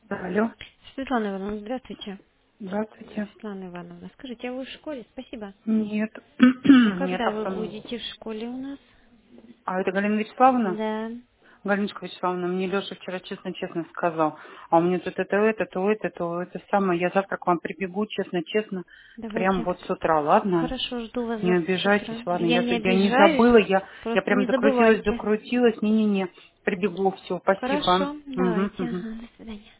Алло, Светлана Ивановна, здравствуйте. здравствуйте. Светлана Ивановна, скажите, а вы в школе? Спасибо. Нет, нет, Когда вы будете в школе у нас? А это Галина Вячеславовна? Да. Галиночка Вячеславовна, мне Леша вчера честно-честно сказал, а у меня тут это самое, я завтра к вам прибегу, честно-честно, прям Давайте. вот с утра, ладно? Хорошо, жду вас Не завтра с обижайтесь, утра. ладно, Я не я не обижаюсь, забыла, я просто прям не закрутилась, забывайте. закрутилась, не-не-не, прибегу, все, спасибо. Хорошо, Мгм, давайте. мгм. Ага, до свидания.